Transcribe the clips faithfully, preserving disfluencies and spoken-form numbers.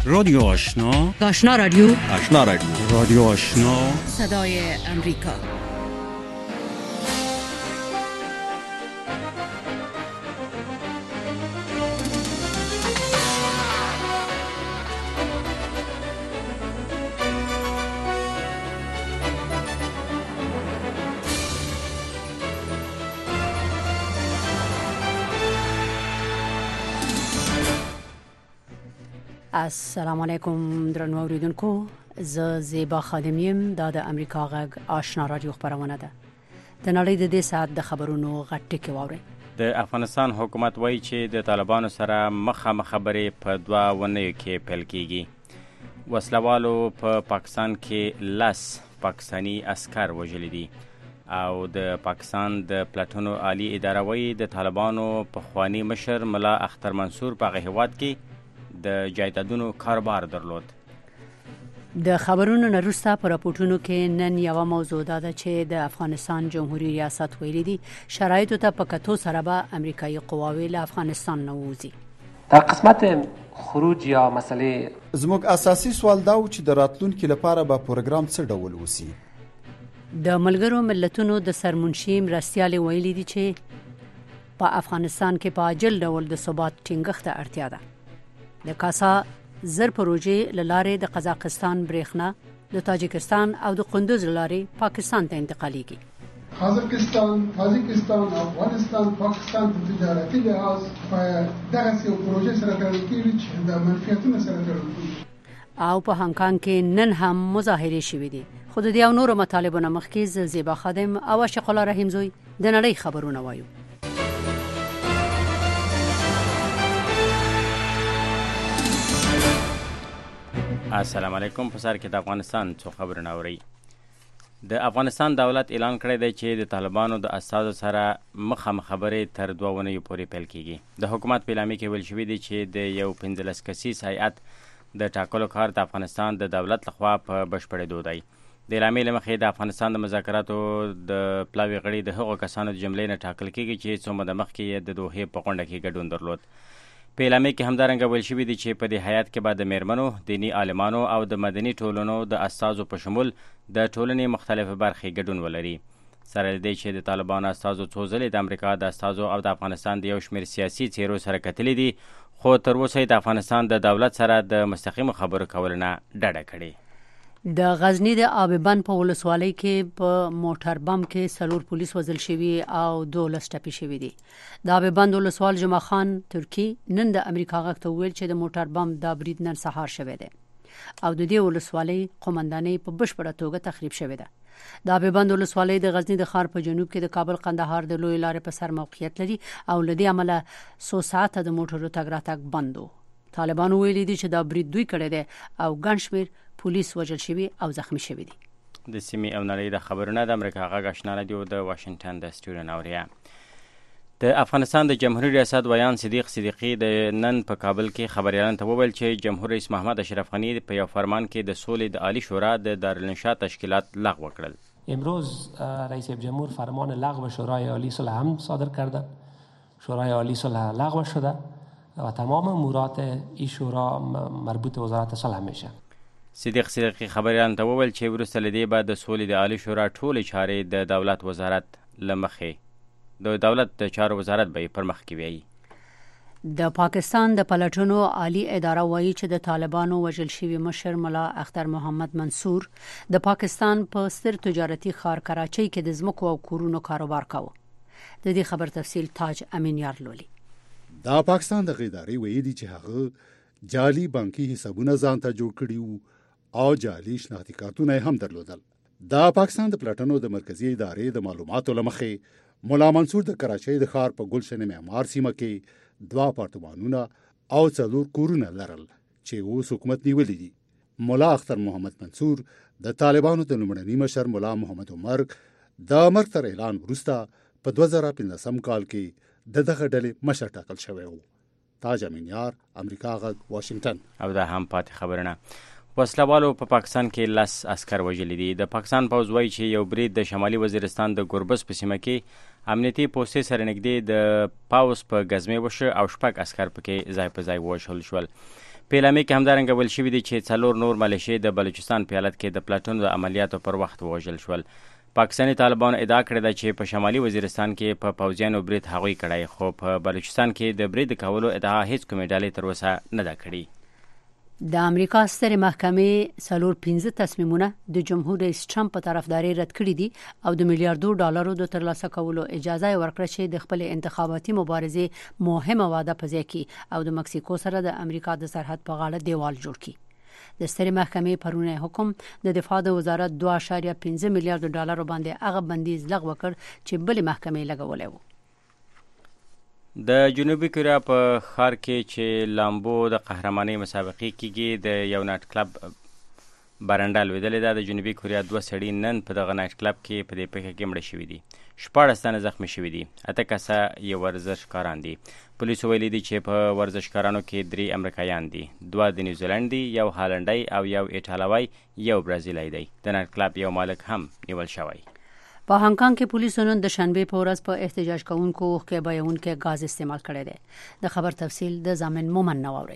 رادیو آشنا، آشنا رادیو، آشنا رادیو، رادیو آشنا، صدای امریکا. السلام علیکم درنو اوریدونکو، زه زیبا خادمیم. دا د امریکا غږ آشنا رادیو خبرونه ده. د نړۍ د دې ساعت د خبرونو غټ ټکی واورئ. د افغانستان حکومت وایي چې د طالبانو سره مخامخ خبرې په دوه ونیو کې پیل کیږي. وسلوالو په پا پاکستان کې لس پاکستانی عسکر وژلي دي او د پاکستان د پلاتونو عالی اداره وایي د طالبانو پخوانی مشر ملا اختر منصور په هغه هیواد کې د جایدادونو کاروبار درلود. د خبرونو نه وروسته په راپورټونو کې نن یوه موضوع ده چې د افغانستان جمهوریت ریاست ویلي دي شرایطو ته په کتو سره به امریکایي قواوې له افغانستان نه ووځي. در قسمت خروج یا مسئله زموږ اساسي سوال دا و چې د راتلونکي لپاره به پروګرام څه ډول وسی. د ملګرو ملتونو د سرمنشي مرستیال ویلي دي چې په افغانستان کې په عاجل ډول د ثبات ټینګښت ته اړتیا ده. د کاسا زر پروژې لاره د قزاقستان برېښنا د تاجکستان او د قندوز لاره پاکستان ته انتقالیږي. قزاقستان، تاجکستان، افغانستان، پاکستان په تجارتي لحاظ په دغه یو پروژې سره تړل کیږي چې د منفعتونو سره تړل کیږي. او په هانګ کانګ کې نن هم مظاهرې شوې دي. خو د دې او نورو مطالبو نه مخکې زیبا خادم او شیخ الله رحیم زوی د نړۍ خبرونه وایو. السلام علیکم. په سر کې د افغانستان څو خبرونه اورئ. د افغانستان دولت اعلان کړی دی چې د طالبانو د استازو سره مخامخ خبرې تر دوه ونیو پورې پیل کیږي. د حکومت په اعلامیه کې ویل شوي دي چې د یو پنځلس کسیز هیئت د ټاکلو کار د افغانستان د دولت لخوا په بشپړېدو دی. د اعلامیې له مخې د افغانستان د مذاکراتو د پلاوي غړي د هغو کسانو د جملې نه ټاکل کیږي چې څو موده مخکې یې د دوحې په غونډه کې ګډون درلود. په اعلامیه کې همدارنګه ویل شوي دي چې په دې هیات کې به د میرمنو، دیني عالمانو او د مدني ټولنو د استازو په شمول د ټولنې مختلفې برخې ګډون ولري. سره له دې چې د طالبانو استازو څو ځلې د امریکا د استازو او د افغانستان د یو شمېر سیاسي څیرو سره کتلي دي، خو تر اوسه د افغانستان د دولت سره د مستقیمو خبرو کولو نه ډډه کړې. د غزنی د آب بند په ولسوالۍ کې په موټر بم کې څلور پولیس وژل شوي او دولس ټپي شوي دي. د آب بند ولسوال جمعه خان ترکی نن د امریکا غږ ته وویل چې د موټر بم دا برید نن سهار شوی دی او د دې ولسوالۍ قومندانۍ په بشپړه توګه تخریب شوې ده. د آب بند ولسوالۍ د غزنی د ښار په جنوب کې د کابل قندهار د لوی لارې په سر موقعیت لري او له دې امله څو ساعته د موټرو تګ راتګ بند و. طالبانو ویلي دي چې دا برید دوی کړی دی او ګڼ شمېر پولیس وژل شوي او زخمی شوي دي. د سیمې او نړۍ د خبرونه د امریکا غږ آشنا رادیو د واشنگټن د سټوډیو نه اورئ. د افغانستان د جمهوریت ریاست ویان صدیق صدیقی د نن په کابل کې خبریالانو ته وویل چې جمهور رئیس محمد اشرف غنی په یو فرمان کې د سولې د عالی شورا د دارالانشا تشکیلات لغو کړل. امروز رئیس جمهور فرمان لغو شورای عالی صلح هم صادر کردند. شورای عالی صلح لغو شده و تمام امورات این شورا مربوط به وزارت صلح میشه. صدیق صدیقی خبریالانو ته وویل چې وروسته له دې به د سولې د عالی شورا ټولې چارې د دولت وزارت له مخې د دولت د چارو وزارت به پر مخ کې بیایي. د پاکستان د پلټنو عالی اداره وایي چې د طالبانو وژل شوي مشر ملا اختر محمد منصور د پاکستان په ستر تجارتي ښار کراچۍ کې د ځمکو او کورونو کاروبار کاوه. د دې خبر تفصیل تاج امین یار لولي. دا پاکستان د ادارې ویلي دي چې هغه جعلي بانکي حسابونه ځان ته جوړ کړي وو او جعلي شناختي کارتونه هم درلودل. دا پاکستان د پلټنو د مرکزی ادارې د معلوماتو له مخې ملا منصور د کراچۍ د ښار په ګلشن معمار سیمه کې دوه اپارتمانونه او څلور کورونه لرل چې اوس حکومت نیولي دي. ملا اختر محمد منصور د طالبانو د لومړني مشر ملا محمد عمر د مرګ تر اعلان وروسته په دوه زره پنځلسم کال کې د دغه ډلې مشر ټاکل شوی و. تاج امین یار، امریکا غږ، واشنگټن. او دا هم پاتې خبرونه. وسلوالو په پا پاکستان کې لس عسکر وژلي دي. د پاکستان پوځ وایي چې یو برید د شمالي وزیرستان د ګربز په سیمه کې امنیتي پوستې سره نږدې د پاوس په ګزمې وشو او شپږ عسکر پکې ځای په ځای ووژل شول. په اعلامیه کې همدارنګه ویل شوي دي چې څلور نور ملیشې د بلوچستان په ایالت کې د پلاټونو د عملیاتو پر وخت ووژل شول. پاکستاني طالبانو ادعا کړې ده چې په شمالي وزیرستان کې په پوځیانو برید هغوی کړی، خو په بلوچستان کې د برید کولو ادعا هیڅ کومې ډلې تر اوسه نه ده کړې. د امریکا سترې محکمې څلور پنځه تصمیمونه د جمهور رئیس ټرمپ په طرفداري رد کړي دي او د میلیارډو ډالرو د ترلاسه کولو اجازه ورکړه چې د خپل انتخاباتي مبارزې مهمه وعده په ځای کړي او د مکسیکو سره د امریکا د سرحد په غاړه دیوال جوړ کړي. د سترې محکمې پرونه حکم د دفاع د وزارت دوه اعشاریه پنځه میلیارډ ډالر باندې هغه بندیز لغوه کړ چې بلې محکمې لګولې و. د جنوبي کوریا په ښار کې چې لامبو د قهرمانۍ مسابقې کېږي د یو نایټ کلب برنډه لوېدلې ده. د جنوبي کوریا دوه سړي نن په دغه نایټ کلب کې په دې پیښه کې مړه شوي دي. شپاړس تنه زخمي شوي دي. اته کسه یې ورزشکاران دي. پولیسو ویلي دي چې په ورزشکارانو کې درې امریکایان دي، دوه د نیوزیلند دي، یو هالنډی او یو ایټالوی، یو برازیلی دی. د نایټ کلب یو مالک هم نیول شوی. په هانګ کانګ کې پولیسو نن د شنبه په ورځ په احتجاج کوونکو اوښکې بهیونکي غاز استعمال کړی دی. د خبر تفصیل د ضامن مومن نواوري.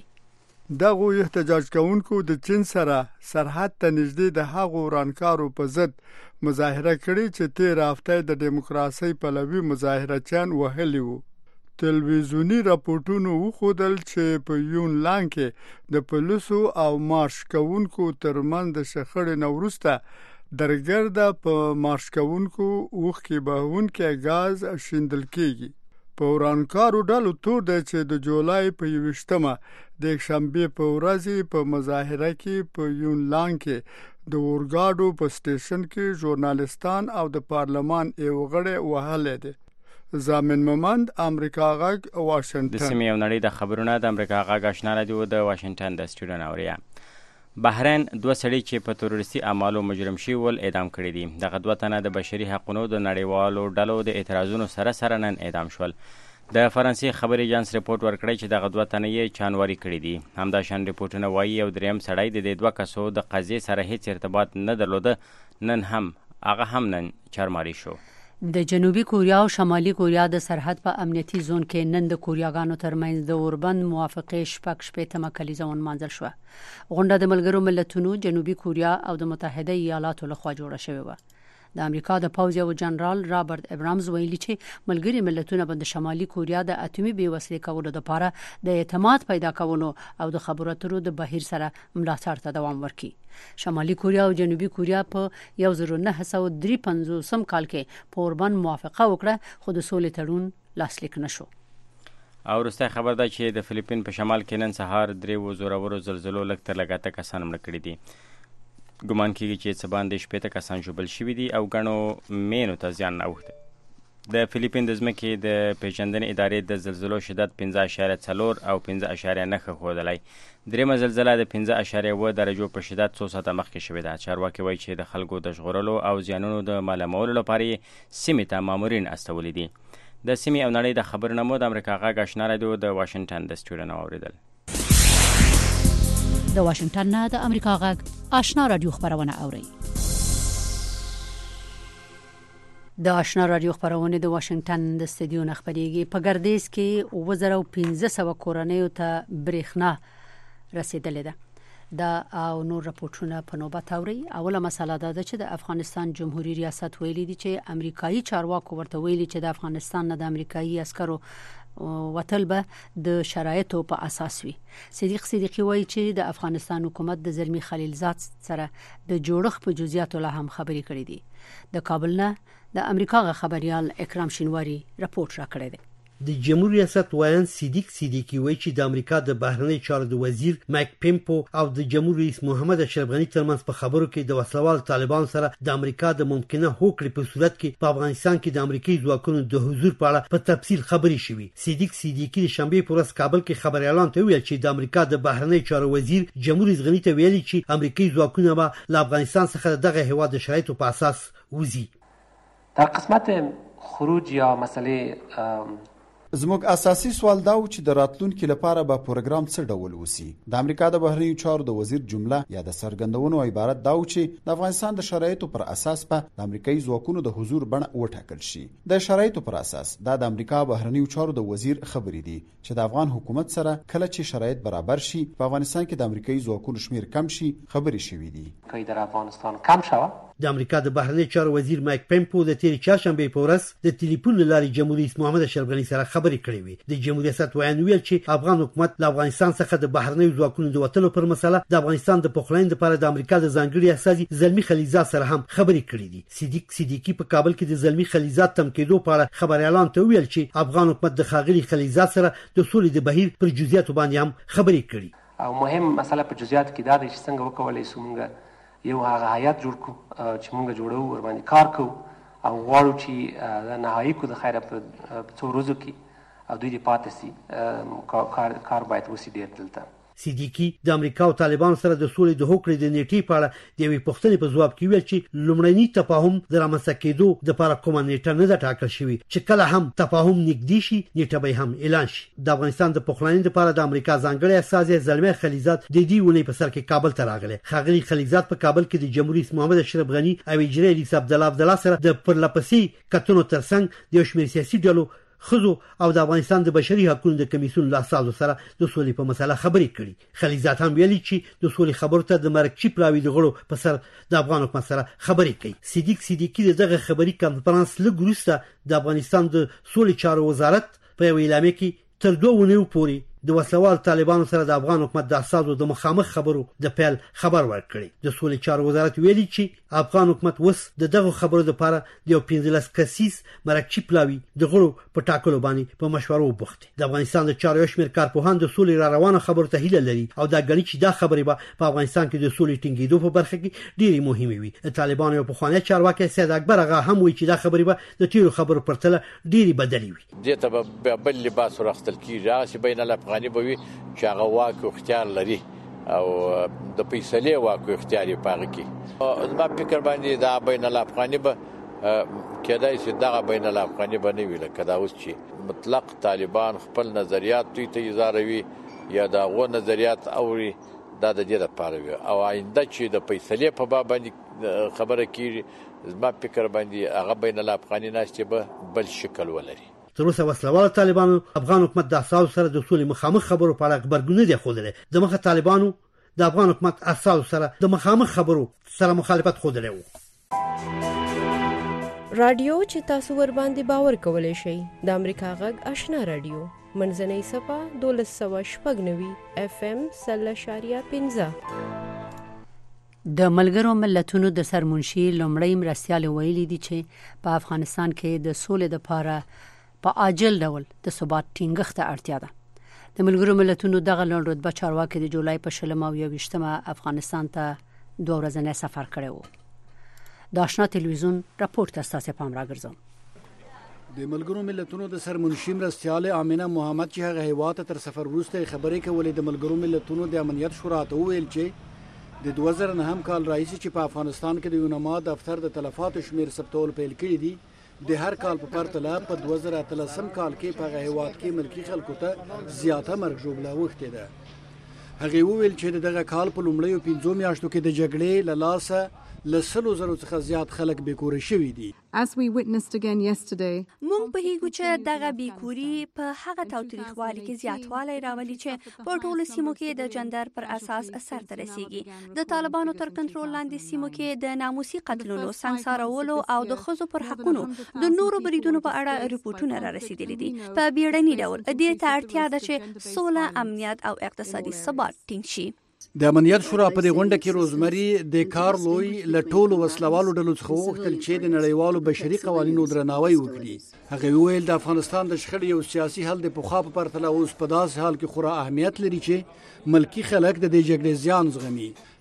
دغه احتجاج کوونکو د چین سره سرحد ته نږدې د هغو ورانکارو په ضد مظاهره کړې چې تیر هفته د دیموکراسي پلوي مظاهرچیان وهلي وو. تلویزیونی راپورټونو وښودل چې په یونلان کې د پولیسو او مارش کوونکو ترمنځ د شخړې نه وروسته درګرده په مارش کوونکو اوښکې بهونکي غاز شیندل کېږي. په ورانکارو ډلو تور دی چې د جولای په یوویشتمه د یکشنبې په ورځ په مظاهره کې په یونلان کې د اورګاډو په سټیشن کې ژورنالستان او د پارلمان یو غړی وهلی دی. ضامن مومند، امریکا غږ، واشنگټن. د سیمې او نړۍ د خبرونه د امریکا غږ آشنا رادیو د واشنگټن د سټوډیو نه اوري. بحرین دوه سړي چې په تروریستي اعمالو مجرم شوي ول اعدام کړي دي. دغه دوه تنه د بشري حقوقو د نړیوالو ډلو د اعتراضونو سره سره نن اعدام شول. د فرانسې خبري اژانس ریپورت ورکړی چې دغه دوه تنه یې چانواري کړي دي. همداشان ریپورتونه وایي یو دریم سړی د دې دوه کسو د قضیې سره هیڅ ارتباط نه درلوده، نن هم هغه هم نن چارماري شو. د جنوبي کوریا او شمالي کوریا د سرحد په امنیتي زون کې نن د کوریاګانو ترمنځ د اوربند موافقې شپږ شپېتمه کلیزه ونمانځل شوه. غونډه د ملګرو ملتونو، جنوبي کوریا او د متحده ایالاتو لخوا جوړه شوې وه. د امریکا د پوځ یو جنرال رابرټ ابرامز ویلي چې ملګري ملتونه به د شمالي کوریا د اټومي بېوسلې کولو لپاره د اعتماد پیدا کولو او د خبرو اترو د بهیر سره ملاتړ ته دوام ورکړي. شمالي کوریا او جنوبي کوریا په یو زر نه سوه درې پنځوسم کال کې په اوربند موافقه وکړه، خو د سولې تړون لاسلیک نشو. او وروستی خبر ده چې د فلیپین په شمال کې نن سهار درې زورورو زلزلو لږ تر لږه اته کسان مړه کړي دي. ګمان کېږي چې څه باندې شپېته کسان ژوبل شوي دي او ګڼو مینو ته زیان اوښتی. د فلیپین د ځمکې د پیژندنې ادارې د زلزلو شدت پنځه اعشاریه څلور او پنځه اعشاریه نهه ښودلی. درېیمه زلزله د پنځه اعشاریه اوه درجو په شدت څو ساعته مخکې شوې ده. چارواکي وایي چې د خلکو د ژغورلو او زیانونو د معلومولو لپاره یې سیمې ته مامورین استولي دي. د سیمې او نړۍ د خبرونو مو د امریکا غږ آشنا رادیو د واشنگټن د سټوډیو نه واورېدل. د واشنگټن نه د امریکا غږ آشنا رادیو خبرونه اوري. د آشنا رادیو خبرونه د واشنگټن د استودیو نه خبريږي. په ګردیز کې اوه زره پنځه سوه کورنیو ته برېښنا رسیدلې ده. دا او نور راپورټونه په نوبت اوري. اوله مسله دا ده چې د افغانستان جمهوریت ریاست ویلي دي چې امریکایي چارواکو ورته ویلي چې د افغانستان نه د امریکایي عسکرو وتل به د شرایطو په اساس وي. صدیق صدیقی وایي چې د افغانستان حکومت د زلمی خلیلزاد سره د جوړښت په جزئیاتو له هم خبرې کړې دي. د کابل نه د امریکا غ خبريال اکرام شینواری راپورټ را کړی دی. د جمهور ریاست وایي صدیق صدیقی وایي چې د امریکا د بهرنی چارو د وزیر مایک پمپو او د جمهور رئیس محمد اشرف غنی ترمنځ په خبرو کې د وسلوال طالبان سره د امریکا د ممکنه هوکړې په صورت کې په افغانستان کې د امریکایي ځواکونو د حضور په اړه په تفصیل خبرې شوې. صدیق صدیقی د شنبه په ورځ کابل کې خبريالان ته ویل چې د امریکا د بهرنی چارو وزیر جمهور رئیس غنی ته ویلي چې امریکایي ځواکونه به له افغانستان څخه دغه هیواد د شرایطو په اساس وځي. در قسمت خروج یا مسئله زموږ اساسي سوال دا و چې د راتلونکي لپاره به پروګرام څه ډول وسی. د امریکا د بهرنیو چارو د وزیر جمله یا د سرګندونو عبارت دا و چې د افغانستان د شرایطو پر اساس به د امریکایي ځواکونو د حضور بڼه وټاکل شي. د شرایطو پر اساس دا د امریکا بهرنیو چارو د وزیر خبرې دي چې د افغان حکومت سره کله چې شرایط برابر شي په افغانستان کې د امریکایي ځواکونو شمیر کم شي خبرې شوې دي. که در افغانستان کم شوه د امریکا د بهرنیو چارو وزیر مایک پمپو د تیر چهارشنبه په ورځ د ټلیفون له لارې جمهوریت رئیس محمد اشرف غني سره خبرې کړې وې. د جمهوریت ریاست ویان ویل چې افغان حکومت له افغانستان څخه د بهرنیو ځواکونو د وټلو پر مسله د افغانستان د پخلاینې لپاره د امریکا د ځانګړي استازي زلمی خلیزات سره هم خبرې کړې دي. صدیق صدیقی په کابل کې د زلمی خلیزات تم کېدو په اړه خبريالان ته ویل چې افغان حکومت د خاغلی خلیزات سره د سولې د بهیر پر جزئیاتو باندې هم خبرې کړې. او مهم مسله په جزئیاتو کې دا ده چې څنګه وکولای شو موږ یو هغه هیئت جوړ کړو چې موږ جوړو ور باندې کار کوو او غواړو چې د نهایي کو د خیره په څو ورځو کې او دوی دې پاتې سي کار کار باید وسی ډېر دلته. صدیقی د امریکا او طالبانو سره د سولې د هوکړې د نیټې په اړه د یوې پوښتنې په ځواب کې ویل چې لومړني تفاهم د رامنځته کېدو لپاره کومه نیټه نه ده ټاکل شوې چې کله هم تفاهم نږدې شي نیټه به هم اعلان شي. د افغانستان د پخلاینې لپاره د امریکا ځانګړي استازي زلمی خلیزات د دې ونې په سر کې کابل ته راغله. خاغلی خلیزات په کابل کې د جمهوریت رئیس محمد اشرف غني او اجرایي رئیس عبدالله عبدالله سره د پرلپسې کتنو ترڅنګ د یو شمېر سیاسي ډلو خزو او د افغانستان د بشري حقوقو د کمیسیون له اساسو سره د سولې په مسله خبرې کړي. خلیزات هم ویلي چې د سولې خبرو ته د مرکچی پلاوی د غړو په سر د افغان حکومت سره خبرې کوي. صدیق صدیقی دغه خبري کانفرنس لږ وروسته د افغانستان د سولې چارو وزارت په یو اعلامیه کې تر دوه ونیو پورې د وسوال طالبانو سره د افغان حکومت د اساسو د مخامخ خبرو د پیل خبر ورکړي. د سولې چارو وزارت ویلي چې افغان حکومت وس د دغه خبرو لپاره د یو پنځلس کسیز مرکچی پلاوی د غړو په ټاکلو باندې په مشورو بوخت. د افغانستان د چارو یو شمېر کارپوهان د سولې را روانه خبرو ته هیله لري او دا غړي چې دا خبرې به په افغانستان کې د سولې ټینګېدو په برخه کې ډېری مهمه وي. طالبان یو پخوانی چارواکي سید اکبر هغه هم وایي چې دا خبرې به د تیرو خبرو پرتله ډېری بدلې وي. دته به بل لباس ورختل کیږي چې بین الافغاني به وي چې هغه واک او اختیار لري او د فیصلې واک او اختیار یې پاره کې. زما فکر باندې دا بین الافغاني به کېدای شي دغه بین الافغاني به نه وي لکه دا اوس چې مطلق طالبان خپل نظریات دوی ته اظهاروي یا دا غو نظریات اوري دا د دې لپاره وي او آینده چې د فیصلې په باب باندې خبره کیږي زما فکر باندې هغه بین الافغاني ناشته به بل شکل ولري. تر اوسه وسلوال طالبانو افغان حکومت د اساسو سره د سولې مخامخ خبرو په اړه خبرګون نه دی خوده. د مخه طالبانو د افغان حکومت اساسو سره د مخامخ خبرو سره مخالفت خوده و. رادیو چې تاسو ور باندې باور کولای شئ د امریکا غږ آشنا رادیو منځنۍ صفه دولس سوه شپږ نوي اف ام سل اشاریه پنځه. د ملګرو ملتونو د سرمنشي لومړی مرستیال ویلي دي چې په افغانستان کې د سولې لپاره په عاجل ډول د ثبات ټینګښت اړتیا ده. د ملګرو ملتونو دغه لوړ رتبه چارواکي د جولای په شلم او یوویشتمه افغانستان ته دوه ورځنی سفر کړی و. د آشنا تلویزیون راپور ته ستاسو پام راګرځوم. د ملګرو ملتونو د سرمنشي مرستیال امینه محمد چې هغه هیواد تر سفر وروسته خبرې کولې د ملګرو ملتونو د امنیت شورا ته ویل چې د دوه زره نهم کال راځي چې په افغانستان کې د یونما دفتر د تلفاتو شمیر ثبتول پیل کړي دي د هر کال په پرتله په دوه زره اتلسم کال کې په هیواد کې ملکی خلکو ته زیاته مرګ ژوبله وخته ده. هغه ویل چې دغه کال په لومړیو پنځو میاشتو کې د جګړې له لاسه لسلو زرو څخه زیات خلک بیکوره شوي دي. As we witnessed again yesterday, مونږ په هیګو چې دغه بیکوري په هغه تاوتریخوالي کې زیاتوالی راولي چې په ټولو سیمو کې د جندر پر اساس اثر ته رسیږي. د طالبانو تر کنټرول لاندې سیمو کې د ناموسي قتلونو، سنګسارولو او د ښځو پر حقونو د نورو بریدونو په اړه ریپورتونه را رسیدلي دي. په بیړني ډول دې ته اړتیا ده چې سوله، امنیت او اقتصادي ثبات ټینګ شي. د امنیت شورا په دې غونډه کې روزمري د کارلوی له ټولو وسلوالو ډلو څخه وغوښتل چې د نړیوالو بشري قوانینو درناوی وکړي. هغه ویل د افغانستان د شخړې یو سیاسي حل د پخوا په پرتله اوس په داسې حال کې خورا اهمیت لري چې ملکی خلک د دې جګړې زیان زغمي.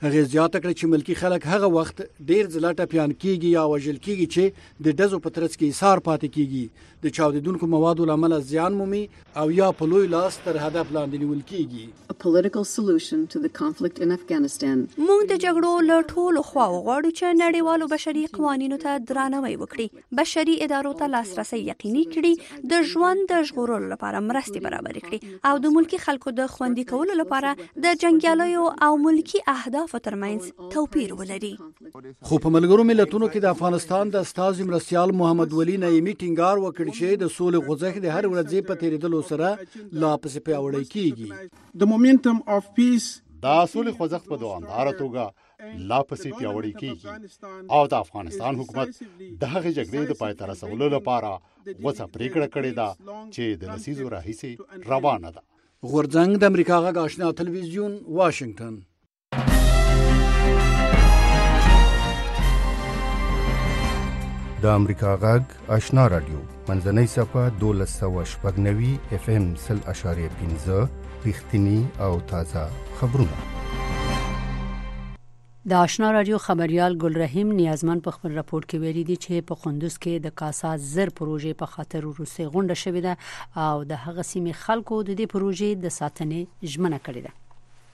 هغه زیاته کړ چې ملکی خلک هغه وخت ډیر ځله ټپیان کیږي یا وژل کیږي چې د ډزو په ترڅ کې ایثار پاتې کیږي د چاودیدونکو موادو لامل زیان مومي او یا په لوی لاس تر هدف لاندې نیول کیږي. A political solution to the conflict in Afghanistan. موږ د جګړو له ټولو خواو غواړو چې نړیوالو بشري قوانینو ته درناوی وکړي، بشري ادارو ته لاسرسي یقیني کړي، د ژوند د ژغورلو لپاره مرستې برابر کړي او د ملکی خلکو د خوندي کولو لپاره د جنگیالیو او ملکی اهدافو ترمنځ توپیر ولري. خو په ملګرو ملتونو کې د افغانستان د استازي مرستیال محمد ولی نعیمي ټینګار وکړ چې د سولې خوځښت د هر ورځې په تیریدلو سره لا پسې پیاوړی کیږي. The momentum of peace دا سولې خوځښت په دوامداره توګه لا پسې پیاوړی کیږي او د افغانستان حکومت د هغې جګړې د پای ته رسولو لپاره وڅه پریکړه کړې ده چې د لسیزو راهیسې روانه ده. غورځنګ د امریکا غږ آشنا تلویزیون واشنگټن. د امریکا غږ آشنا رادیو منځنۍ صفحه دولس سوه شپږ نوي اف ام سل اشاریه پنځه رښتینی او تازه خبرونه. د آشنا رادیو خبريال ګل رحیم نیازمن په خپل راپور کې ویلي دي چې په قندوز کې د کاسا زر پروژې په خاطر وروسته غونډه شوې ده او د هغه سیمې خلکو د دې پروژې د ساتنې ژمنه کړې ده.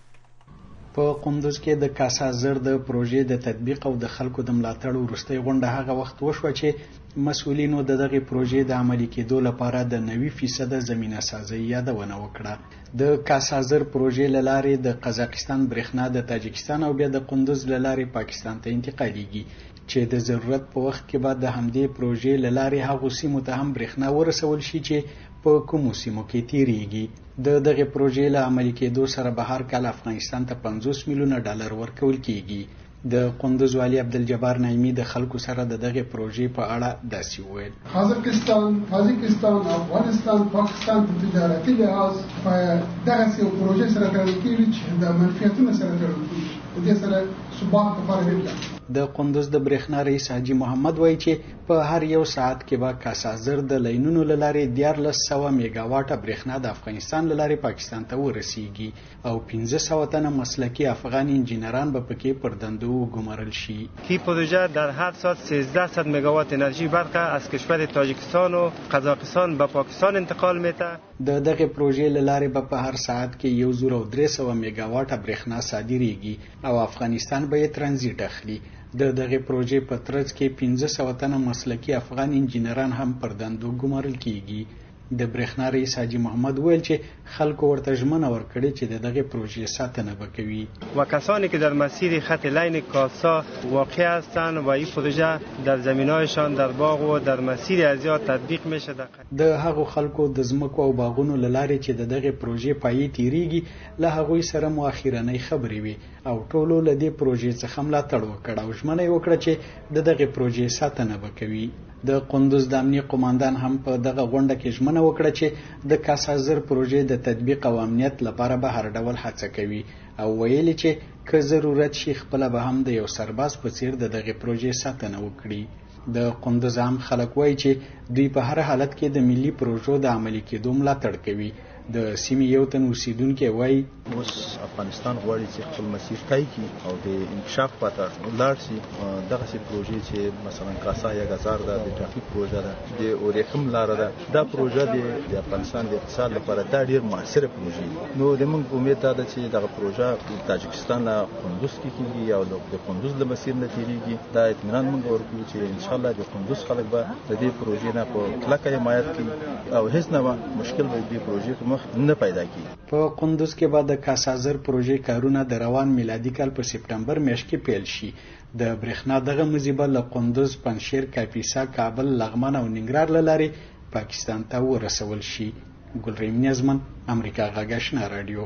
په قندوز کې د کاسا زر د پروژې د تطبیق او د خلکو د ملاتړ وروسته غونډه هغه وخت وشوه چې مسؤلینو د دغه پروژې د عملي کېدو لپاره د نوي فیصد زمینه سازي یادونه وکړه. د کاسا زر پروژې لارې د قزاقستان برېښنا د تاجکستان او بیا د قندوز لارې پاکستان ته انتقالیږي چې د ضرورت په وخت کې بعد د همدې پروژې لارې هغه سیمو ته هم برېښنا ورسول شي چې په کومو سیمو کې تیریږي. د دغه پروژې له عملي کېدو سره به هر کال افغانستان ته پنځوس میلیونه ډالر ورکول کیږي. د قندوز والی عبدالجبار نعیمی د خلکو سره د دغه پروژې په اړه داسې وویل. قزاقستان، تاجکستان، افغانستان، پاکستان په تجارتي لحاظ په دغه یو پروژې سره تړل کیږي چې د منفعتونو سره تړل کیږي. د دې سره ثبات لپاره ویل. د قندوز د برېښنا رئیس حاجی محمد وایي چې په هر یو ساعت کې به کاسا زر د لینونو لارې دیارلس سوه میگا واټه برېښنا د افغانستان لارې پاکستان ته ورسیږي او پنځه سوه تنه مسلکی افغان انجینران به پکې پر دندو وګمارل شي. کی پروژه در هر ساعت سیزده صد مگاوات انرژی برق از کشور تاجیکستان و قزاقستان به پاکستان انتقال میده. د دغه پروژې لارې به په هر ساعت کې یو زر او درې سوه میگا واټه برېښنا صادریږي او افغانستان به یې ترانزیت اخلي. د دغه پروژې په ترڅ کې پنځه سوه تنه مسلکی افغان انجینران هم پر دندو ګمارل کیږي. د برېښنا رئیس حاجی محمد ویل چې خلکو ورته ژمنه ورکړې چې د دغه پروژې ساتنه وکوي. و کسانی که در مسیر خط لین کاسا واقع هستند و این پروژه در زمینهایشان در باغ و در مسیر ازیا تطبیق میشه. د هغو خلکو د ځمکو او باغونو لارې چې د دغه پروژې پایې تیریږي له هغوی سره مو اخیرنۍ خبرې وي او ټولو له دې پروژې څخه ملاتړ وکړ او ژمنه یې وکړه چې د دغه پروژې ساتنه وکوي. د قندوز د امنیه قوماندان هم په دغه غونډه کې ژمنه وکړه چې د کاسا زر پروژې د تطبیق او امنیت لپاره به هر ډول هڅه کوي او ویلي چې که ضرورت شي خپل به هم د یو سرباز په څیر د دغه پروژې ساتنه وکړي. د قندوز عام خلک وایي چې دوی په هر حالت کې د ملي پروژو د عملي کېدو ملاتړ کوي. د سیمې یو تن اوسیدونکی وایي اوس افغانستان غواړي چې خپل مسیر طی کړي او د انکشاف پته ولاړ شي. دغسې پروژې چې مثلا کاسا یا غزار ده، د ټرافیک پروژه ده، د اورېخم لاره ده، دا پروژه د افغانستان د اقتصاد لپاره دا ډېر موثره پروژه ده. نو زموږ امید دا ده چې دغه پروژه د تاجکستان له قندوز کې کېږي او د قندوز له مسیر نه تېرېږي. دا اطمینان موږ ورکوو چې انشاءالله د قندوز خلک به د دې پروژې نه په کلکه حمایت کوي او هیڅ نه مشکل به دې پروژې په مخ نه پیدا کی. په قندوز کې بعد د کاسا زر پروژې کارونه د روان میلادي کال په سپټمبر میاشت کې پیل شي. د برېښنا دغه مزیبه له قندوز، پنجشیر، کاپیسا، کابل، لغمان او ننګرهار له لارې پاکستان ته ورسول شي. ګلریم نیازمن، امریکا غږ آشنا رادیو.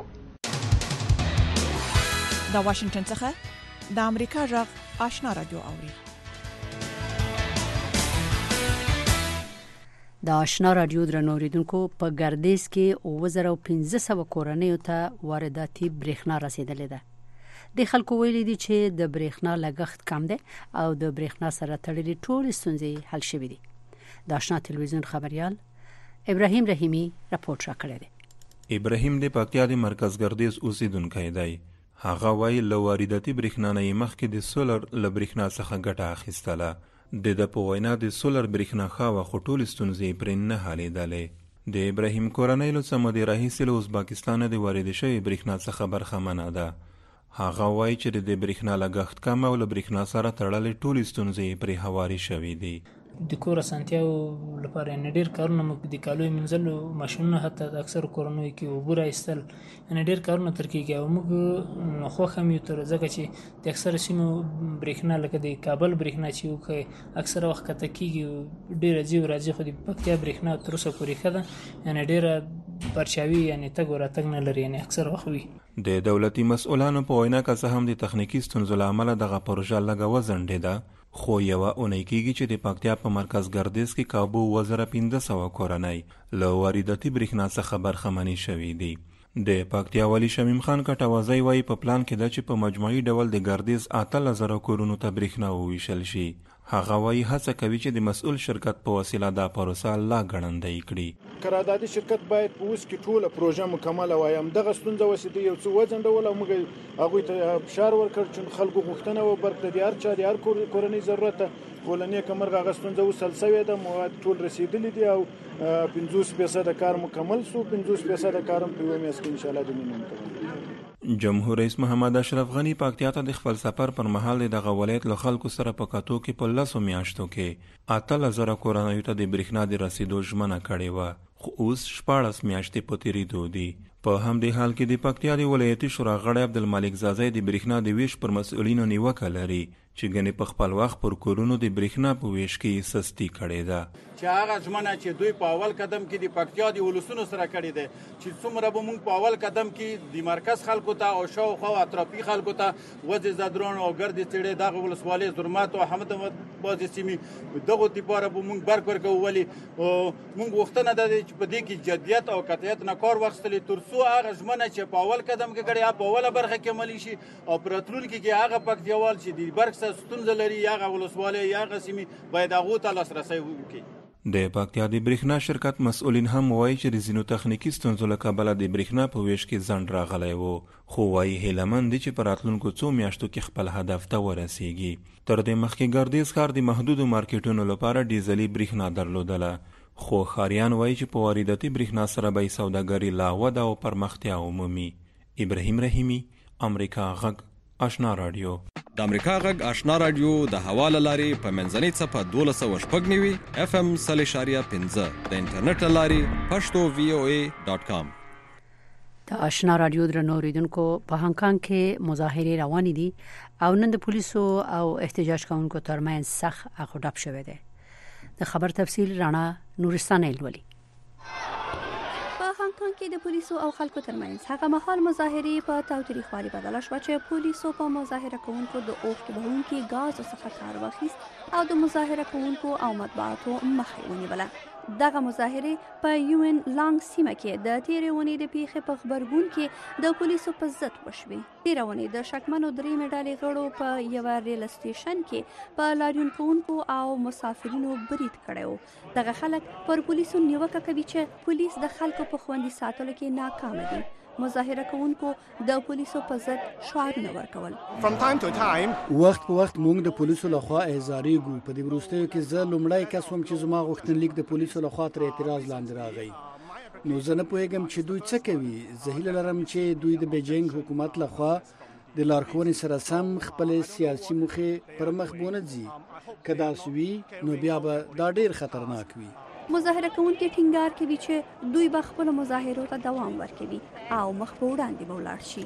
د واشنگټن څخه د امریکا غږ آشنا رادیو اوري. د آشنا رادیو درنوریدونکو په ګردیز کې اووه زره او پنځه سوه کورنیو ته وارداتي برېښنا رسیدلې ده. د خلکو ویلي دي چې د برېښنا لګښت کم دی او د برېښنا سره تړلې ټولې ستونزې حل شوې دي. د آشنا تلویزیون خبريال ابراهیم رحیمی راپورټ راکړی دی. ابراهیم د پکتیا د مرکز ګردیز اوسیدونکی دی هغه وایي له وارداتي برېښنا نه یې مخکې د سولر له برېښنا څخه ګټه اخیستله. د ده په وینا د سولر برېښنا ښه وه خو ټولې ستونزې یې پرې نه حلېدلې. د ابراهیم کورنۍ له څه مودې راهیسې له ازبکستانه د واردې شوې برېښنا څخه برخمنه ده. هغه وایي چې د برېښنا لګښت کم او له برېښنا سره تړلې ټولې ستونزې یې پرې هوارې شوې دي. د کور اسانتیاو لپاره یعنې ډېر کارونه موږ د کالو مینځلو ماشینونه حتی د اکثرو کورنیو کې اوبه راایستل یعنې ډېر کارونه تر کېږي او موږ خوښ هم یو تر ځکه چې د اکثره سیمو برېښنا لکه د کابل برېښنا چې وکړي اکثره وخت قطع کېږي ډېره ځي او راځي خو د پکتیا برېښنا تر اوسه پورې ښه ده یعنې ډېره پرچاوي یعنې تګ او راتګ نه لري یعنې اکثر وخت وي. د دولتي مسؤلانو په وینا که څه هم د تخنیکي ستونزو له امله دغه پروژه لږه وځنډېده خو یوه اونۍ کېږي چې د پکتیا په مرکز ګردیز کې کابو اووه زره پنځه سوه کورنۍ له وارداتي برېښنا څخه برخمنې شوي دي. د پکتیا والي شمیم خان کټوازی وایي په پلان کې ده چې په مجموعي ډول د ګردیز اتلس زره کورونو ته برېښنا وویشل شي. هغه وایي هڅه کوي چې د مسؤل شرکت په وسیله دا پروسه لا ګړندۍ کړي. قراردادي شرکت باید په اوس کې ټوله پروژه مکمله وای همدغه ستونزه وسیده یو څه وځنډول او موږ هغوی ته فشار ورکړ چې خلکو غوښتنه وبرکړه د هر چا د هر کورنۍ ضرورت ته ولنې کمر هغه ستونزه اوس حل شوې ده مواد ټول رسیدلي دي او پنځوس فیصده کار مکمل شو پنځوس فیصده کار هم په یوه میاشت کې انشاءالله د نیمه مکمل. جمهور رئیس محمد اشرف غنی پکتیا ته د خپل سفر پر مهال د دغه ولایت له خلکو سره په کتو کې په لسو میاشتو کې اتلس زره کورنیو ته د برېښنا د رسیدو ژمنه کړې وه خو اوس شپاړس میاشتې په تېرېدو دي. په همدې حال کې د پکتیا د ولایتي شورا غړی عبدالملک زازی د برېښنا د ویش پر مسؤلینو نیوکه لري چې ګنې په خپل وخت پر کورونو د برېښنا په ویش کې سستي کړې ده. چې هغه ژمنه چې دوی په اول قدم کې د پکتیا د ولسونو سره کړې ده چې څومره به موږ په اول قدم کې د مرکز خلکو ته او شاوخوا اطرافي خلکو ته وځې زدرون او ګردې څېړې دغه ولسوالۍ زرمات او حمدآباد بعضې سیمې دغو دپاره به موږ برق ورکوو. ولې موږ غوښتنه ده چې په دې کې جدیت او قطعیت نه کار واخیستلې تر څو هغه ژمنه چې په اول قدم کې کړې په اوله برخه کې عملي شي او په راتلونکي کې هغه پکتیاوال چې د برق سره ستونزه لري هغه ولسوالۍ هغه سیمې باید هغو ته لاسرسی وکړي. د پکتیا د برېښنا شرکت مسؤلین هم وایي چې د ځینو تخنیکي ستونزو له کبله د برېښنا په ویش کې ځنډ راغلی و خو وایي هیله مند دي چې په راتلونکو څو میاشتو کې خپل هدف ته ورسیږي. تر دې مخکې ګردیز ښار د محدودو مارکیټونو لپاره ډیزلي برېښنا درلودله خو ښاریان وایي چې په وارداتي برېښنا سره به یې سوداګري لا وده او پرمختیا ومومي. ابراهیم رحیمي، امریکا غږ، آشنا رادیو. د امریکا غږ آشنا رادیو د هوا له لارې په منځنۍ څپه دولس سوه شپږ نوي اف ام سل اشاریه پنځه د انټرنیټ له لارې پښتو وی او ای ډاټ کام. د آشنا رادیو درنو اوریدونکو په هانګ کانګ کې مظاهرې روانې دي او نن د پولیسو او احتجاج کوونکو ترمنځ سخت اخوډب شوی دی. د خبر تفصیل رانا نورستان الولي. هانګ کانګ کې د پولیسو او خلکو ترمنځ هغه مهال مظاهرې په تاوتریخوالي بدله شوه چې پولیسو په مظاهره کوونکو د اوښکې بهونکي ګازو څخه کار واخیست او د مظاهره کوونکو او مطبوعاتو مخه ونیوله. دغه مظاهرې په یوئن لانګ سیمه کې د تېرې اونۍ د پیښې په غبرګون کې د پولیسو په ضد وشوې. تېره اونۍ د شکمنو درېیمې ډلې غړو په یوه ریل سټیشن کې په لاریون کوونکو او مسافرینو برید کړی و. دغه خلک پر پولیسو نیوکه کوي چې پولیس د خلکو په خوندي ساتلو کې ناکامه دي. مظاهره کوونکو د پولیسو په ضد شعارونه ورکول. وخت په وخت موږ د پولیسو لخوا احضاریږو. په دې وروستیو کې زه لومړی کس وم چې زما غوښتنلیک د پولیسو لخوا تر اعتراض لاندې راغی. نو زه نه پوهېږم چې دوی څه کوي. زه هیله لرم چې دوی د بیجینګ حکومت لخوا د لارښوونې سره سم خپلې سیاسي موخې پر مخ بونه ځي. که داسې وي نو بیا به دا ډېر خطرناک وي. مظاهره کوونکي ټینګار کوي چې دوی به خپلو مظاهرو ته دوام ورکوي او مخ په وړاندې به ولاړ شي.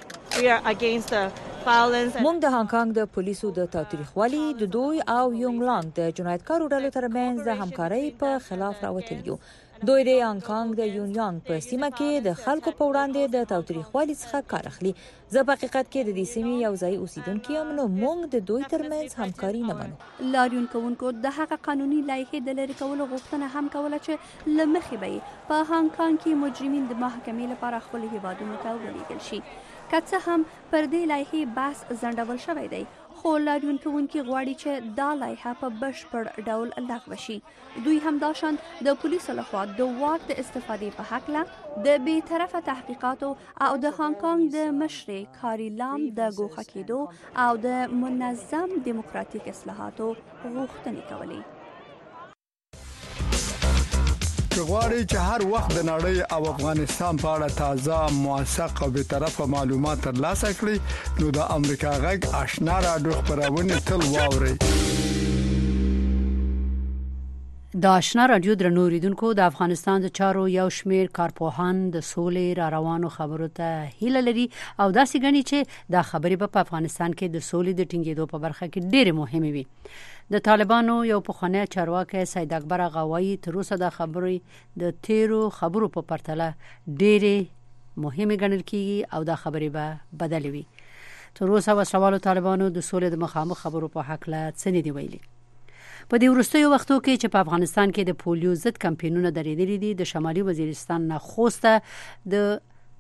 موږ د هانګ کانګ د پولیسو د تاوتریخوالي د دوی او یونګ لانګ د جنایتکارو ډلو ترمنځ د همکارۍ په خلاف راوتلي یو. دوی د هانګ کانګ د یونیانګ په سیمه کې د خلکو په وړاندې د تاوتریخوالي څخه کار اخلي. زه په حقیقت کې د دې سیمې یو ځای اوسیدونکي یم نو موږ د دوی ترمنځ همکاري نه منو. لاریون کوونکو د هغه قانوني لایحې د لرې کولو غوښتنه هم کوله چې له مخې به په هانګ کانګ کې مجرمین د محاکمې لپاره خپل هیوادونو ته ولېږل شي. که څه هم پر دې لایحې بحث ځنډول شوی دی، خو لاریون کوونکي غواړي چې دا لایحه په بشپړ ډول لغوه شي. دوی همداشان د پولیسو لخوا د واک د استفادې په هکله د بې طرفه تحقیقاتو او د هانګ کانګ د مشرې کاری لام د ګوښه کېدو او د منظم دیموکراتیک اصلاحاتو غوښتنې کولې. که غواړئ چې هر وخت د نړۍ او افغانستان په اړه تازه، موثق او بې طرفه معلومات ترلاسه کړئ، نو د امریکا غږ آشنا راډیو خبرونه تل واورئ. د آشنا راډیو درنو اوریدونکو، د افغانستان د چارو یو شمیر کارپوهان د سولې را روانو خبرو ته هیله لري او داسې ګڼي چې دا خبرې به په افغانستان کې د سولې د ټینګېدو په برخه کې ډېرې مهمې وي. د طالبانو یو پخوانی چارواکي سید اکبر غوایی تر اوسه د خبرې د تیرو خبرو په پرتله ډېرې مهمې ګڼل کیږي او دا خبرې به بدلې وي. تر اوسه وسلوالو طالبانو د سولې د مخامخ خبرو په هکله څه نه دي ویلي. په دې وروستیو وختو کې چې په افغانستان کې د پولیو ضد کمپاینونه درېدلي دي، د شمالي وزیرستان نه خوسته د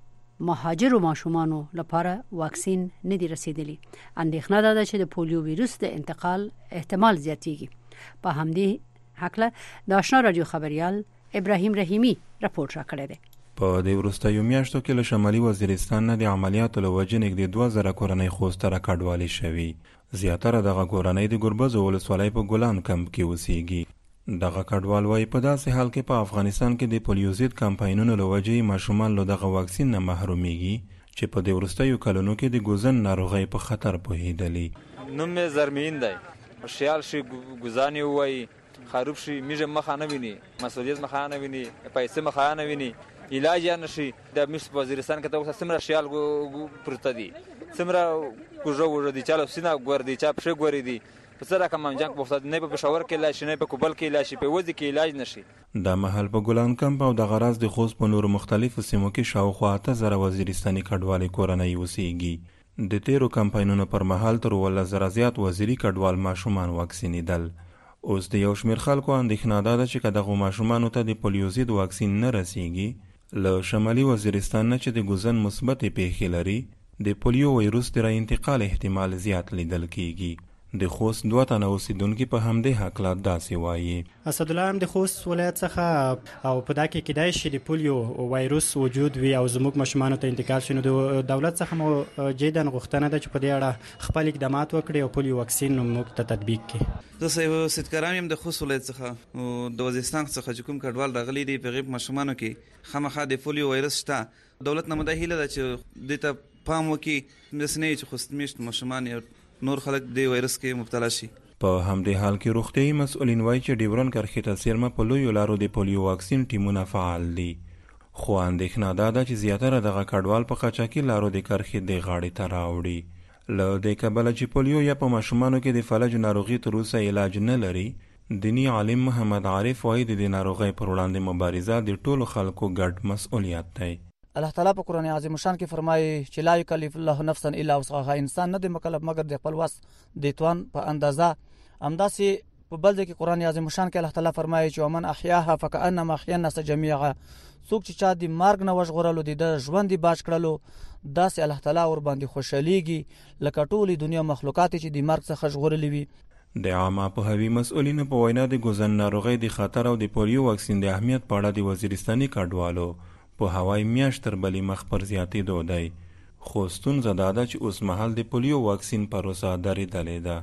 مهاجرو ماشومانو لپاره واکسین نه دی رسیدلی. اندېښنه ده چې د پولیو ویروس د انتقال احتمال زیاتېږي. په همدې هکله د آشنا راډیو خبریال ابراهیم رحیمی راپورټ راکړی دی. په دې وروستیو میاشتو کې له شمالي وزیرستان نه د عملیاتو له وجې نږدې دوه زره کورنۍ خوسته راکډوالې شوي. زیاتره دغه کورنۍ د ګربز ولسوالۍ په ګلان کمپ کې اوسېږي. دغه کډوال وایي په داسې حال کې په افغانستان کې د پولیو ضد کمپاینونو له وجې ماشومان له دغه واکسین نه محرومیږي چې په دې وروستیو کلونو کې د ګوزن ناروغۍ په خطر پوهېدلي. نوم مې زرمین دی. خیال شي ګوزانې ووایي، خروب شي، میژه مخه نه ویني، مسؤلیت مخه نه ویني، پیسې مخه نه ویني، علاج یې نه شي. د مش په وزیرستان کې ته اوس څومره خیال پرته دي، څومره کوژه وژه دي، چا له سینه ګور دي، چا پښې ګورې دي. په څه رقم جنګ په نه په پېښور کې علاج شي، نه په کوبل کې علاج شي، په وځي کې علاج نشي. دا مهال په ګلان کمپ او د غراز د خوست په نورو مختلفو سیمو کې شاوخوا اته زره وزیرستاني کډوالې کورنۍ اوسېږي. د تیرو کمپاینونو پر مهال تر اوولس زره زیات وزیري کډوال ماشومان واکسینېدل. اوس د یو شمېر خلکو اندېښنه دا ده چې که دغو ماشومانو ته د پولیو ضد واکسین نه رسیږي، له شمالي وزیرستان نه چې د ګوزن مثبتې پیښې لري، د پولیو ویروس د راانتقال احتمال زیات لیدل کیږي. د خوست دوه تنه اوسیدونکي په همدې هکله داسې وایي. اسدالله هم د خوست ولایت څخه او په دا کې کېدای شي د پولیو وایروس وجود وي او زموږ ماشومانو ته انتقال شي، نو د دولت څخه مو جداً غوښتنه ده چې په دې اړه خپل اقدامات وکړي او پولیو واکسین موږ ته تطبیق کړي. زه سیدکرام یم د خوست ولایت څخه او د وزیرستان څخه چې کوم کډوال راغلي دي په غیب ماشومانو کې خامخا د پولیو وایروس شته. دولت نه مده هیله ده چې دې ته پام وکړي، داسې نه چې خوست میشت ماشومان یا نور خلک د وایرس کې مبتلا شي. په همدې حال کې روغتیايي مسؤلین وایي چې ډیورن کرښې ته څیرمه په لویو لارو د پولیو واکسین ټیمونه فعال دي. خو اندېښنه دا ده چې زیاتره دغه کډوال په قاچاقي لارو د کرښې د غاړې ته راوړي. له دې کبله چې پولیو یا په ماشومانو کې د فلج ناروغي تر اوسه علاج نه لري، دینی عالم محمد عارف وایي د دې ناروغۍ پر وړاندې مبارزه د ټولو خلکو ګډ مسؤلیت دی. الله تعالی په قرآن عظیم شان کې فرمایي چې لا یکلف الله نفسا الا وسعها، انسان نه دی مکلف مگر د خپل وس د توان په اندازه. همداسې په بل ځای کې قرآن عظیم شان کې الله تعالی فرمایي چې ومن احیاها فکأنما احیا الناس جميعا، څوک چې چا د مرګ نه وژغورلو د ژوند باج کړلو، داسې الله تعالی ور باندې خوشاليږي لکه ټولې دنیا مخلوقات چې د مرګ څخه ژغورلې وي. د عامه پوهاوي مسؤلینو په وینا د ګوزن ناروغۍ د خطر او د پولیو واکسین د اهمیت په اړه د وزیرستاني کډوالو په هوایي میاشت تر بلې مخ پر زیاتېدو دی. خو ستونزه دا ده چې اوس مهال د پولیو واکسین پروسه درېدلې ده.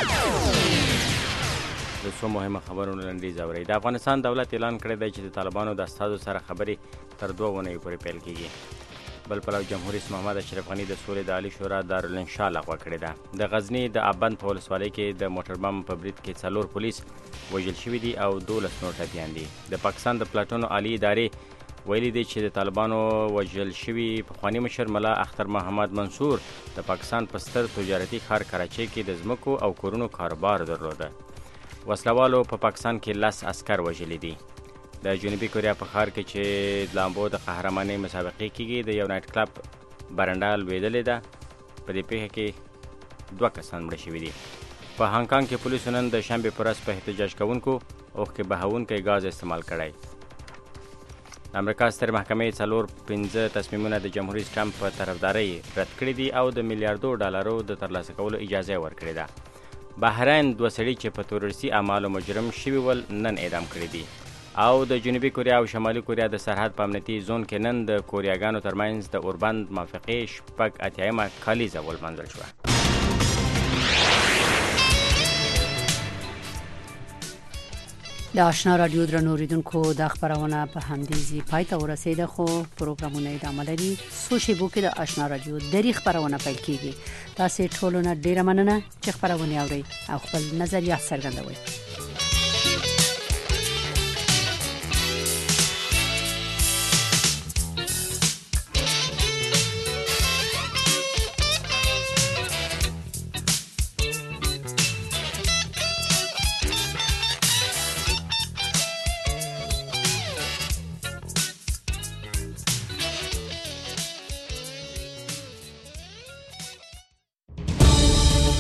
د څو مهمه خبرونو لنډیز اورئ. د افغانستان دولت اعلان کړی دی چې د طالبانو د استازو سره خبرې تر دوه اونیو پورې پیل کیږي. بل پلو جمهور رئیس محمد اشرف غني د سولې د عالی شورا دارالانشا لغوه کړې ده. د غزني د ابند په ولسوالۍ کې د موټر بم په برید کې څلور پولیس وژل شوي دي او دولس نور ټپیان دي. د پاکستان د پلاټونو عالی ادارې ویلي دی چې د طالبانو وژل شوي پخواني مشر ملا اختر محمد منصور د پاکستان په ستر تجارتي ښار کراچۍ کې د ځمکو او کورونو کاروبار درلوده. وسلوالو په پاکستان کې لس عسکر وژلي دي. د جنوبي کوریا په ښار کې چې د لامبو د قهرمانۍ مسابقې کېږي، د یو نایټ کلب برنډه لوېدلې ده. په دې پیښه کې دوه کسان مړه شوي دي. په هانګ کانګ کې پولیسو نن د شنبې په ورځ په احتجاج کوونکو اوښکې بهوونکی ګاز استعمال کړی. د امریکا ستر محکمې څلور پنځه تصمیمونه د جمهوریت ټرمپ په طرفدارۍ رد کړي دي او د میلیارډو ډالرو د ترلاسه کولو اجازه ورکړې ده. بحرین دوه سړي چې په تروریستي اعمالو مجرم شوي ول نن اعدام کړي دي او د جنوبي کوریا او شمالي کوریا د سرحد په امنیتي زون کې نن د کوریاګانو ترمنځ د اوربند موافقې شپږ اتیایمه کالیزه ولمانځل شوه. د آشنا رادیو درنو اوریدونکو د خبرونه په همدې ځای پای ته ورسېده، خو پروګرامونه ادامه لري. څو شیبو کې د آشنا رادیو درې خبرونه پیل کیږي. تاسو ټولو نه ډیره مننه چې خبرونه اورئ او خپل نظریات څرګندوئ.